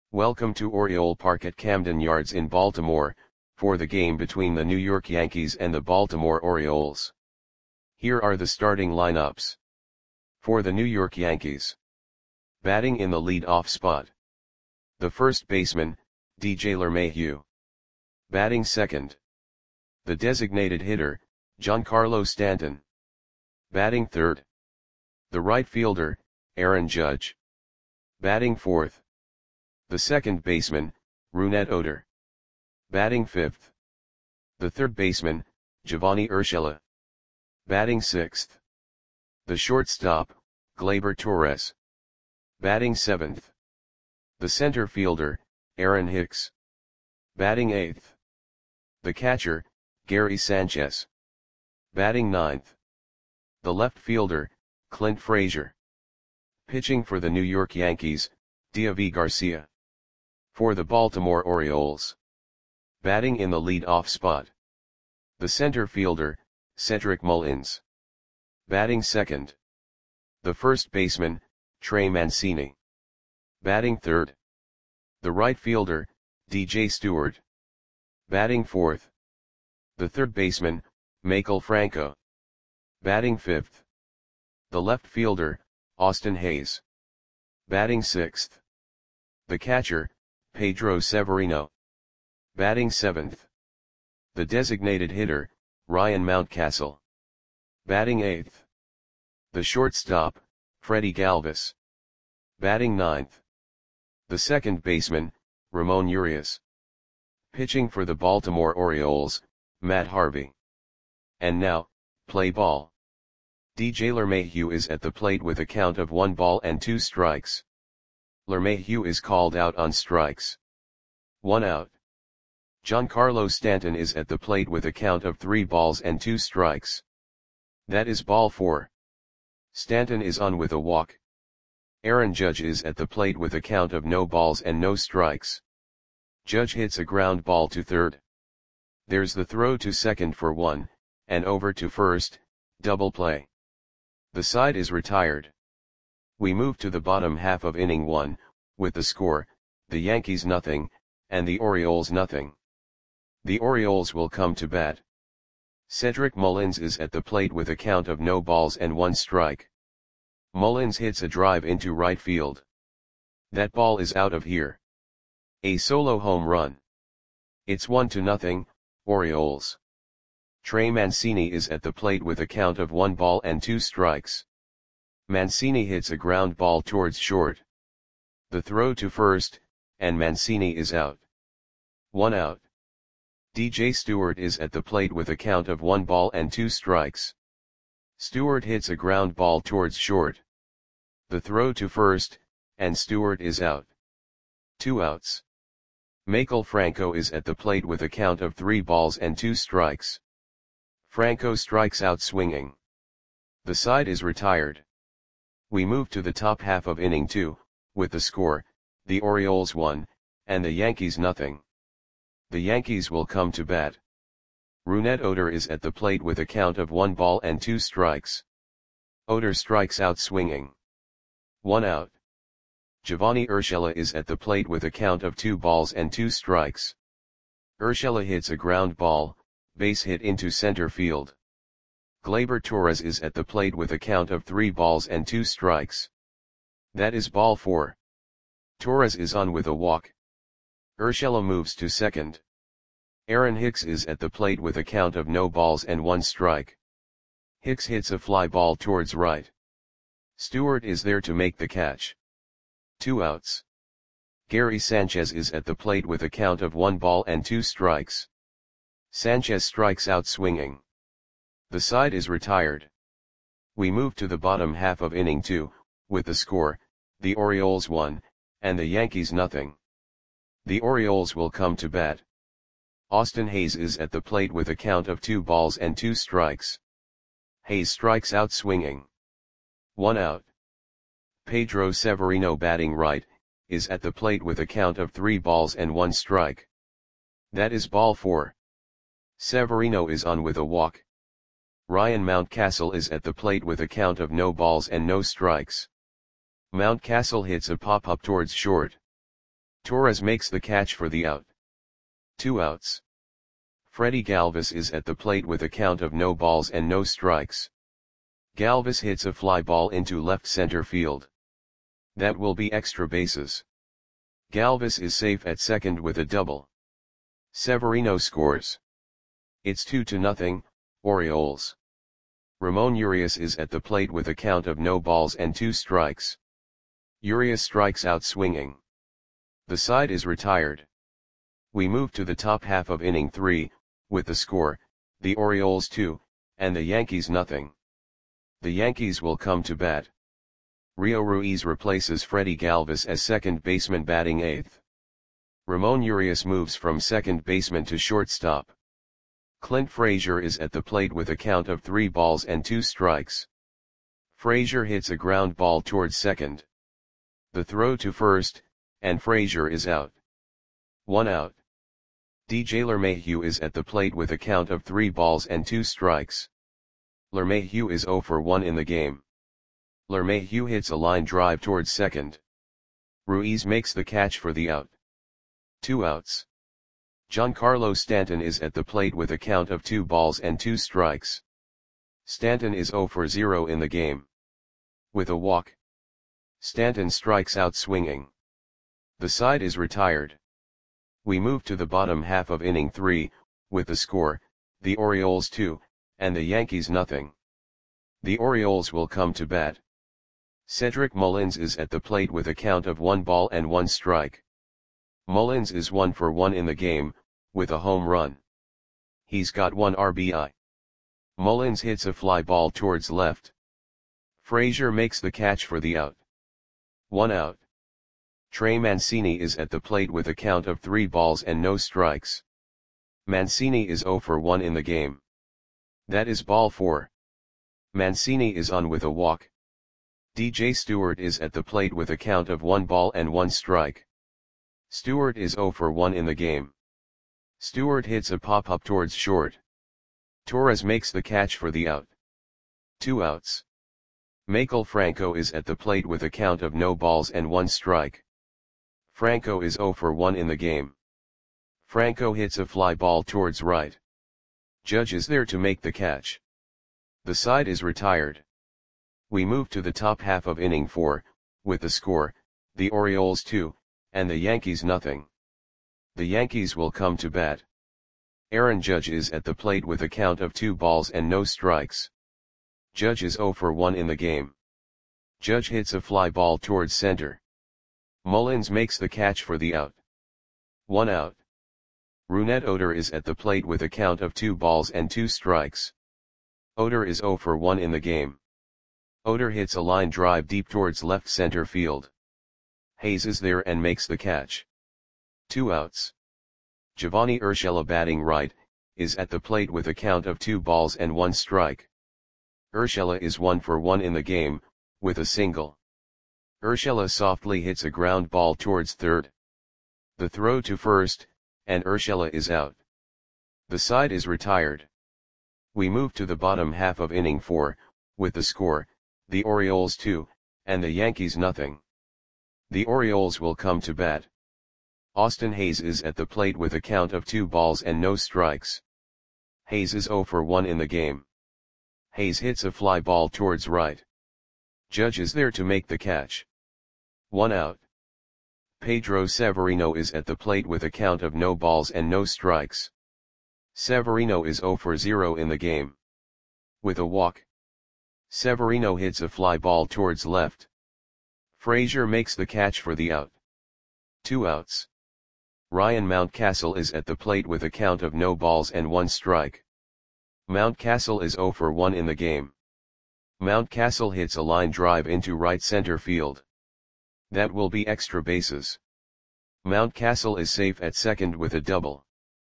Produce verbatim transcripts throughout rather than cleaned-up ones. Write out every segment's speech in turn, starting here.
Welcome to Oriole Park at Camden Yards in Baltimore, for the game between the New York Yankees and the Baltimore Orioles. Here are the starting lineups. For the New York Yankees. Batting in the lead-off spot. The first baseman, D J LeMahieu. Batting second. The designated hitter, Giancarlo Stanton. Batting third. The right fielder, Aaron Judge. Batting fourth. The second baseman, Rougned Odor. Batting fifth. The third baseman, Giovanny Urshela. Batting sixth. The shortstop, Gleyber Torres. Batting seventh. The center fielder, Aaron Hicks. Batting eighth. The catcher, Gary Sanchez. Batting ninth. The left fielder, Clint Frazier. Pitching for the New York Yankees, Deivi Garcia. For the Baltimore Orioles. Batting in the lead-off spot. The center fielder, Cedric Mullins. Batting second. The first baseman, Trey Mancini. Batting third. The right fielder, D J Stewart. Batting fourth. The third baseman, Maikel Franco. Batting fifth. The left fielder, Austin Hays. Batting sixth. The catcher, Pedro Severino. Batting seventh. The designated hitter, Ryan Mountcastle. Batting eighth. The shortstop, Freddie Galvis. Batting ninth. The second baseman, Ramon Urias. Pitching for the Baltimore Orioles, Matt Harvey. And now, play ball. D J LeMahieu is at the plate with a count of one ball and two strikes. LeMahieu is called out on strikes. One out. Giancarlo Stanton is at the plate with a count of three balls and two strikes. That is ball four. Stanton is on with a walk. Aaron Judge is at the plate with a count of no balls and no strikes. Judge hits a ground ball to third. There's the throw to second for one, and over to first, double play. The side is retired. We move to the bottom half of inning one, with the score, the Yankees nothing, and the Orioles nothing. The Orioles will come to bat. Cedric Mullins is at the plate with a count of no balls and one strike. Mullins hits a drive into right field. That ball is out of here. A solo home run. It's one to nothing, Orioles. Trey Mancini is at the plate with a count of one ball and two strikes. Mancini hits a ground ball towards short. The throw to first, and Mancini is out. One out. D J Stewart is at the plate with a count of one ball and two strikes. Stewart hits a ground ball towards short. The throw to first, and Stewart is out. Two outs. Maikel Franco is at the plate with a count of three balls and two strikes. Franco strikes out swinging. The side is retired. We move to the top half of inning two, with the score, the Orioles one, and the Yankees nothing. The Yankees will come to bat. Rougned Odor is at the plate with a count of one ball and two strikes. Odor strikes out swinging. One out. Giovanny Urshela is at the plate with a count of two balls and two strikes. Urshela hits a ground ball, base hit into center field. Gleyber Torres is at the plate with a count of three balls and two strikes. That is ball four. Torres is on with a walk. Urshela moves to second. Aaron Hicks is at the plate with a count of no balls and one strike. Hicks hits a fly ball towards right. Stewart is there to make the catch. Two outs. Gary Sanchez is at the plate with a count of one ball and two strikes. Sanchez strikes out swinging. The side is retired. We move to the bottom half of inning two, with the score, the Orioles one, and the Yankees nothing. The Orioles will come to bat. Austin Hays is at the plate with a count of two balls and two strikes. Hays strikes out swinging. One out. Pedro Severino batting right, is at the plate with a count of three balls and one strike. That is ball four. Severino is on with a walk. Ryan Mountcastle is at the plate with a count of no balls and no strikes. Mountcastle hits a pop-up towards short. Torres makes the catch for the out. Two outs. Freddie Galvis is at the plate with a count of no balls and no strikes. Galvis hits a fly ball into left center field. That will be extra bases. Galvis is safe at second with a double. Severino scores. It's two to nothing, Orioles. Ramon Urias is at the plate with a count of no balls and two strikes. Urias strikes out swinging. The side is retired. We move to the top half of inning three, with the score, the Orioles two, and the Yankees nothing. The Yankees will come to bat. Rio Ruiz replaces Freddie Galvis as second baseman batting eighth. Ramon Urias moves from second baseman to shortstop. Clint Frazier is at the plate with a count of three balls and two strikes. Frazier hits a ground ball towards second. The throw to first, and Frazier is out. One out. D J LeMahieu is at the plate with a count of three balls and two strikes. LeMahieu is zero for one in the game. LeMahieu hits a line drive towards second. Ruiz makes the catch for the out. Two outs. Giancarlo Stanton is at the plate with a count of two balls and two strikes. Stanton is zero for zero in the game. With a walk. Stanton strikes out swinging. The side is retired. We move to the bottom half of inning three, with the score, the Orioles two, and the Yankees nothing. The Orioles will come to bat. Cedric Mullins is at the plate with a count of one ball and one strike. Mullins is one for one in the game, with a home run. He's got one R B I. Mullins hits a fly ball towards left. Frazier makes the catch for the out. One out. Trey Mancini is at the plate with a count of three balls and no strikes. Mancini is zero for one in the game. That is ball four. Mancini is on with a walk. D J Stewart is at the plate with a count of one ball and one strike. Stewart is zero for one in the game. Stewart hits a pop-up towards short. Torres makes the catch for the out. Two outs. Maikel Franco is at the plate with a count of no balls and one strike. Franco is zero for one in the game. Franco hits a fly ball towards right. Judge is there to make the catch. The side is retired. We move to the top half of inning four, with the score, the Orioles two, and the Yankees nothing. The Yankees will come to bat. Aaron Judge is at the plate with a count of two balls and no strikes. Judge is zero for one in the game. Judge hits a fly ball towards center. Mullins makes the catch for the out. One out. Rougned Odor is at the plate with a count of two balls and two strikes. Odor is zero for one in the game. Odor hits a line drive deep towards left center field. Hayes is there and makes the catch. Two outs. Giovanni Urshela batting right, is at the plate with a count of two balls and one strike. Urshela is one for one in the game, with a single. Urshela softly hits a ground ball towards third. The throw to first, and Urshela is out. The side is retired. We move to the bottom half of inning four, with the score, the Orioles two, and the Yankees nothing. The Orioles will come to bat. Austin Hayes is at the plate with a count of two balls and no strikes. Hayes is zero for one in the game. Hayes hits a fly ball towards right. Judge is there to make the catch. One out. Pedro Severino is at the plate with a count of no balls and no strikes. Severino is zero for zero in the game. With a walk. Severino hits a fly ball towards left. Frazier makes the catch for the out. Two outs. Ryan Mountcastle is at the plate with a count of no balls and one strike. Mountcastle is zero for one in the game. Mountcastle hits a line drive into right center field. That will be extra bases. Mountcastle is safe at second with a double.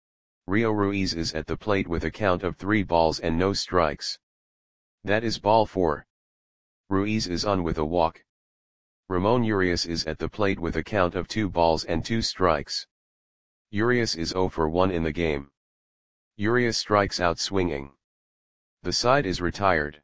Rio Ruiz is at the plate with a count of three balls and no strikes. That is ball four. Ruiz is on with a walk. Ramon Urias is at the plate with a count of two balls and two strikes. Urias is zero for one in the game. Urias strikes out swinging. The side is retired.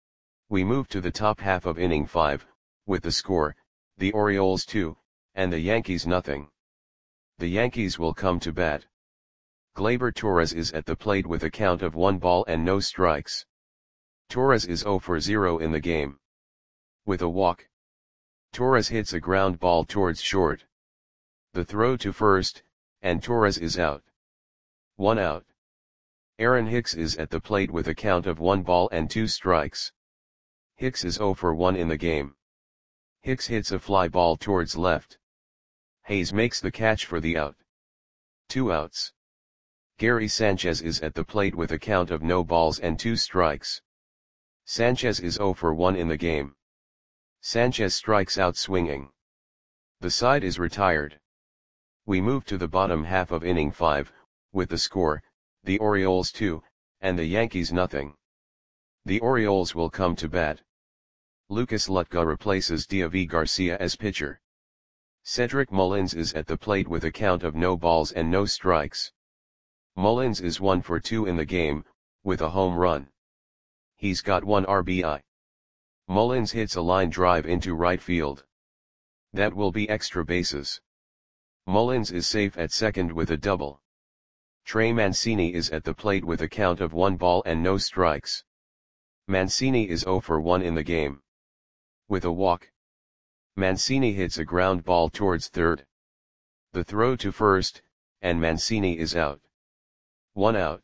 We move to the top half of inning five, with the score, the Orioles two, and the Yankees nothing. The Yankees will come to bat. Gleyber Torres is at the plate with a count of one ball and no strikes. Torres is zero for zero in the game. With a walk, Torres hits a ground ball towards short. The throw to first, and Torres is out. One out. Aaron Hicks is at the plate with a count of one ball and two strikes. Hicks is zero for one in the game. Hicks hits a fly ball towards left. Hayes makes the catch for the out. Two outs. Gary Sanchez is at the plate with a count of no balls and two strikes. Sanchez is zero for one in the game. Sanchez strikes out swinging. The side is retired. We move to the bottom half of inning five, with the score, the Orioles two, and the Yankees nothing. The Orioles will come to bat. Lucas Lutka replaces Deivi Garcia as pitcher. Cedric Mullins is at the plate with a count of no balls and no strikes. Mullins is one for two in the game, with a home run. He's got one R B I. Mullins hits a line drive into right field. That will be extra bases. Mullins is safe at second with a double. Trey Mancini is at the plate with a count of one ball and no strikes. Mancini is zero for one in the game. With a walk, Mancini hits a ground ball towards third. The throw to first, and Mancini is out. One out.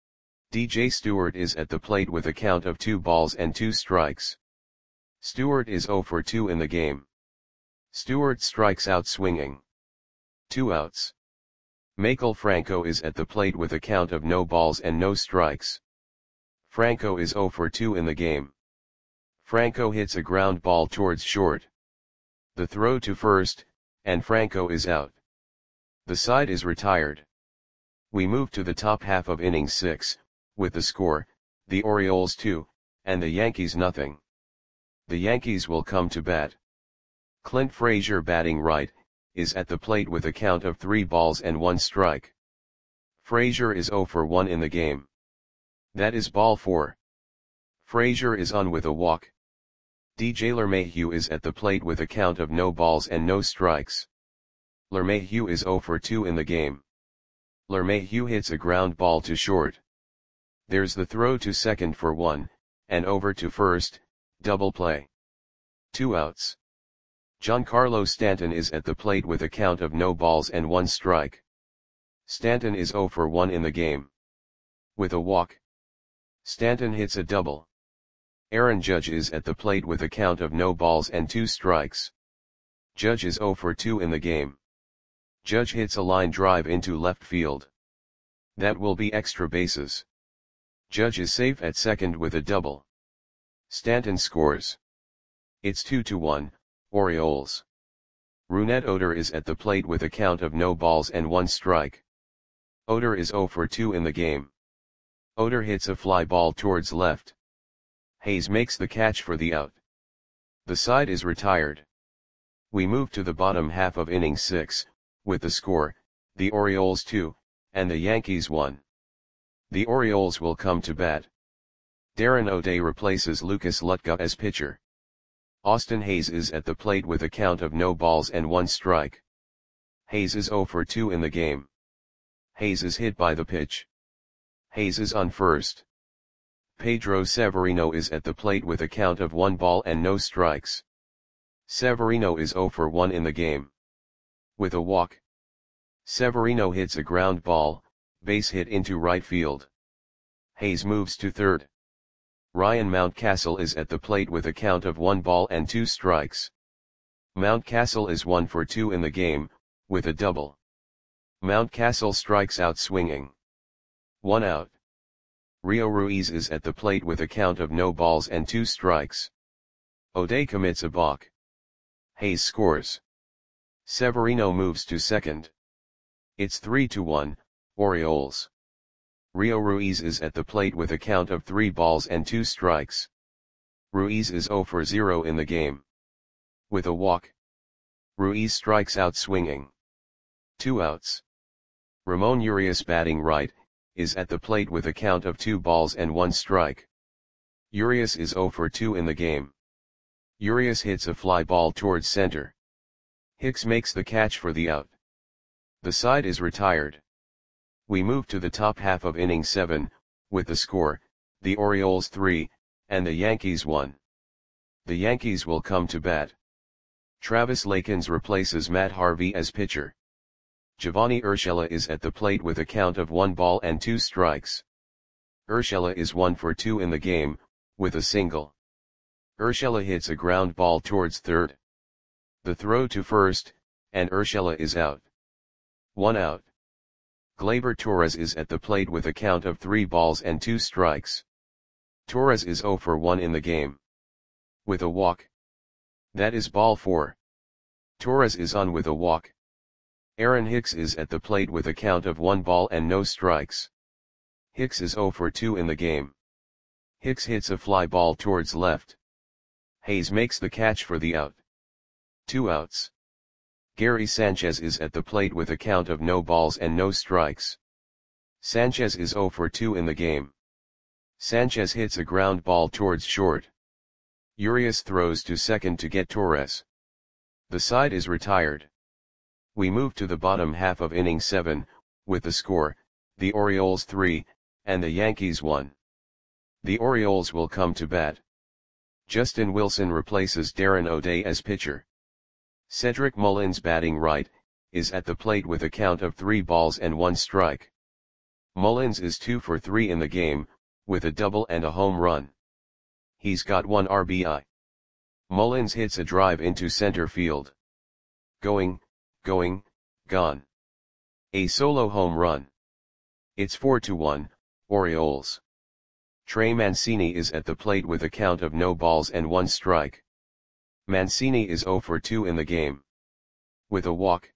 D J Stewart is at the plate with a count of two balls and two strikes. Stewart is zero for two in the game. Stewart strikes out swinging. Two outs. Maikel Franco is at the plate with a count of no balls and no strikes. Franco is zero for two in the game. Franco hits a ground ball towards short. The throw to first, and Franco is out. The side is retired. We move to the top half of inning six, with the score, the Orioles two, and the Yankees nothing. The Yankees will come to bat. Clint Frazier, batting right, is at the plate with a count of three balls and one strike. Frazier is zero for one in the game. That is ball four. Frazier is on with a walk. D J LeMahieu is at the plate with a count of no balls and no strikes. LeMahieu is zero for two in the game. LeMahieu hits a ground ball to short. There's the throw to second for one, and over to first, double play. Two outs. Giancarlo Stanton is at the plate with a count of no balls and one strike. Stanton is zero for one in the game. With a walk, Stanton hits a double. Aaron Judge is at the plate with a count of no balls and two strikes. Judge is zero for two in the game. Judge hits a line drive into left field. That will be extra bases. Judge is safe at second with a double. Stanton scores. It's two to one, Orioles. Rougned Odor is at the plate with a count of no balls and one strike. Odor is zero for two in the game. Odor hits a fly ball towards left. Hayes makes the catch for the out. The side is retired. We move to the bottom half of inning six, with the score, the Orioles two, and the Yankees one. The Orioles will come to bat. Darren O'Day replaces Lucas Lutka as pitcher. Austin Hayes is at the plate with a count of no balls and one strike. Hayes is zero for two in the game. Hayes is hit by the pitch. Hayes is on first. Pedro Severino is at the plate with a count of one ball and no strikes. Severino is zero for one in the game. With a walk, Severino hits a ground ball, base hit into right field. Hayes moves to third. Ryan Mountcastle is at the plate with a count of one ball and two strikes. Mountcastle is one for two in the game, with a double. Mountcastle strikes out swinging. One out. Rio Ruiz is at the plate with a count of no balls and two strikes. O'Day commits a balk. Hayes scores. Severino moves to second. It's three to one, Orioles. Rio Ruiz is at the plate with a count of three balls and two strikes. Ruiz is zero for zero in the game. With a walk, Ruiz strikes out swinging. Two outs. Ramon Urias, batting right, is at the plate with a count of two balls and one strike. Urias is zero for two in the game. Urias hits a fly ball towards center. Hicks makes the catch for the out. The side is retired. We move to the top half of inning seven, with the score, the Orioles three, and the Yankees one. The Yankees will come to bat. Travis Lakins replaces Matt Harvey as pitcher. Giovanni Urshela is at the plate with a count of one ball and two strikes. Urshela is one for two in the game, with a single. Urshela hits a ground ball towards third. The throw to first, and Urshela is out. One out. Gleyber Torres is at the plate with a count of three balls and two strikes. Torres is zero for one in the game. With a walk. That is ball four. Torres is on with a walk. Aaron Hicks is at the plate with a count of one ball and no strikes. Hicks is zero for two in the game. Hicks hits a fly ball towards left. Hayes makes the catch for the out. Two outs. Gary Sanchez is at the plate with a count of no balls and no strikes. Sanchez is zero for two in the game. Sanchez hits a ground ball towards short. Urias throws to second to get Torres. The side is retired. We move to the bottom half of inning seven, with the score, the Orioles three, and the Yankees one. The Orioles will come to bat. Justin Wilson replaces Darren O'Day as pitcher. Cedric Mullins, batting right, is at the plate with a count of three balls and one strike. Mullins is two for three in the game, with a double and a home run. He's got one R B I. Mullins hits a drive into center field. Going, going, gone. A solo home run. It's four to one, Orioles. Trey Mancini is at the plate with a count of no balls and one strike. Mancini is zero for two in the game. With a walk.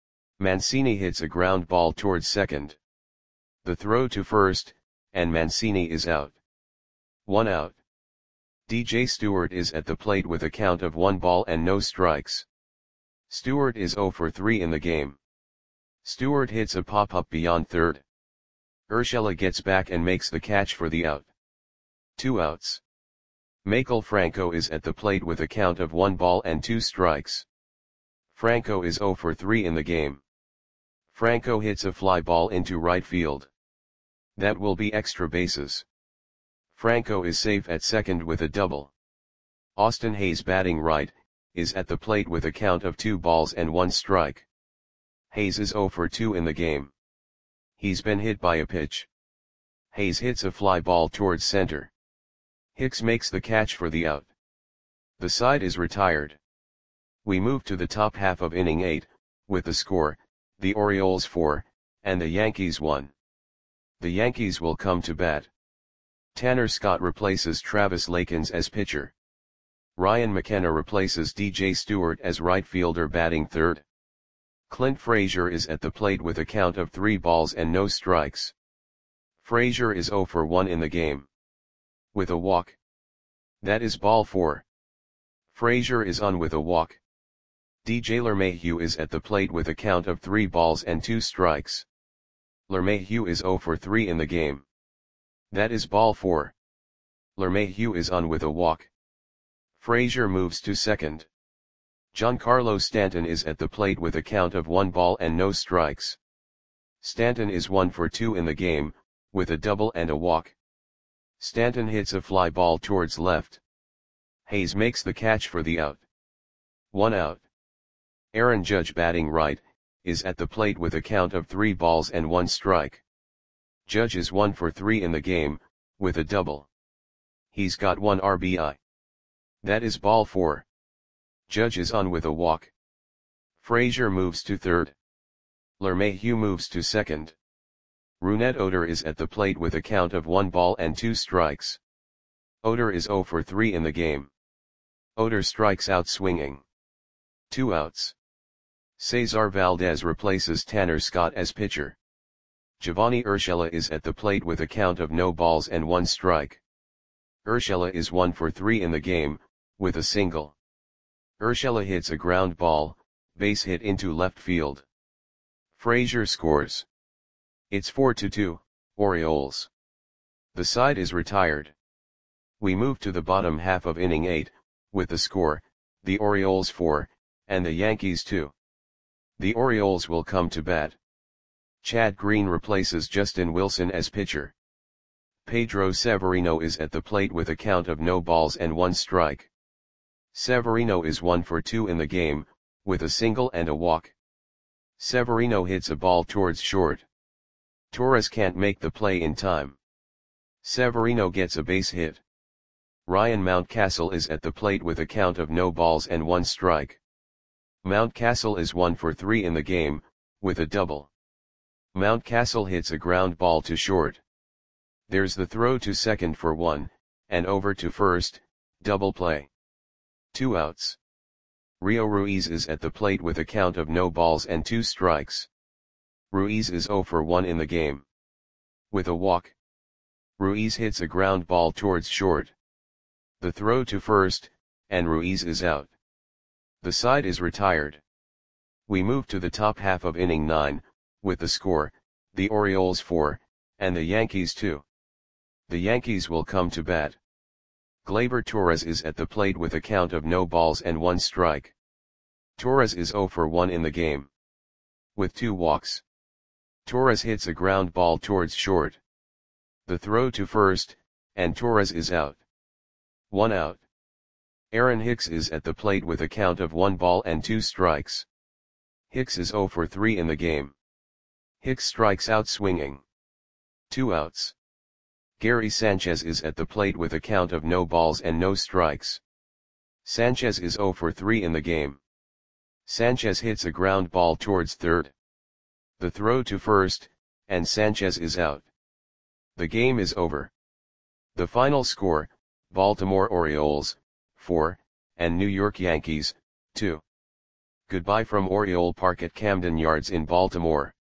Mancini hits a ground ball towards second. The throw to first, and Mancini is out. One out. D J Stewart is at the plate with a count of one ball and no strikes. Stewart is zero for three in the game. Stewart hits a pop-up beyond third. Urshela gets back and makes the catch for the out. Two outs. Maikel Franco is at the plate with a count of one ball and two strikes. Franco is zero for three in the game. Franco hits a fly ball into right field. That will be extra bases. Franco is safe at second with a double. Austin Hayes, batting right, is at the plate with a count of two balls and one strike. Hayes is zero for two in the game. He's been hit by a pitch. Hayes hits a fly ball towards center. Hicks makes the catch for the out. The side is retired. We move to the top half of inning eight, with the score, the Orioles four, and the Yankees one. The Yankees will come to bat. Tanner Scott replaces Travis Lakins as pitcher. Ryan McKenna replaces D J Stewart as right fielder, batting third. Clint Frazier is at the plate with a count of three balls and no strikes. Frazier is zero for one in the game. With a walk. That is ball four. Frazier is on with a walk. D J LeMahieu is at the plate with a count of three balls and two strikes. LeMahieu is zero for three in the game. That is ball four. LeMahieu is on with a walk. Frazier moves to second. Giancarlo Stanton is at the plate with a count of one ball and no strikes. Stanton is one for two in the game, with a double and a walk. Stanton hits a fly ball towards left. Hayes makes the catch for the out. One out. Aaron Judge, batting right, is at the plate with a count of three balls and one strike. Judge is one for three in the game, with a double. He's got one R B I. That is ball four. Judge is on with a walk. Frazier moves to third. LeMahieu moves to second. Rougned Odor is at the plate with a count of one ball and two strikes. Odor is zero for three in the game. Odor strikes out swinging. Two outs. Cesar Valdez replaces Tanner Scott as pitcher. Giovanni Urshela is at the plate with a count of no balls and one strike. Urshela is one for three in the game, with a single. Urshela hits a ground ball, base hit into left field. Frazier scores. It's four to two, Orioles. The side is retired. We move to the bottom half of inning eight, with the score, the Orioles four, and the Yankees two. The Orioles will come to bat. Chad Green replaces Justin Wilson as pitcher. Pedro Severino is at the plate with a count of no balls and one strike. Severino is one for two in the game, with a single and a walk. Severino hits a ball towards short. Torres can't make the play in time. Severino gets a base hit. Ryan Mountcastle is at the plate with a count of no balls and one strike. Mountcastle is one for three in the game, with a double. Mountcastle hits a ground ball to short. There's the throw to second for one, and over to first, double play. Two outs. Rio Ruiz is at the plate with a count of no balls and two strikes. Ruiz is zero for one in the game. With a walk. Ruiz hits a ground ball towards short. The throw to first, and Ruiz is out. The side is retired. We move to the top half of inning nine, with the score, the Orioles four, and the Yankees two. The Yankees will come to bat. Gleyber Torres is at the plate with a count of no balls and one strike. Torres is zero for one in the game. With two walks. Torres hits a ground ball towards short. The throw to first, and Torres is out. One out. Aaron Hicks is at the plate with a count of one ball and two strikes. Hicks is zero for three in the game. Hicks strikes out swinging. Two outs. Gary Sanchez is at the plate with a count of no balls and no strikes. Sanchez is zero for three in the game. Sanchez hits a ground ball towards third. The throw to first, and Sanchez is out. The game is over. The final score, Baltimore Orioles, four, and New York Yankees, two. Goodbye from Oriole Park at Camden Yards in Baltimore.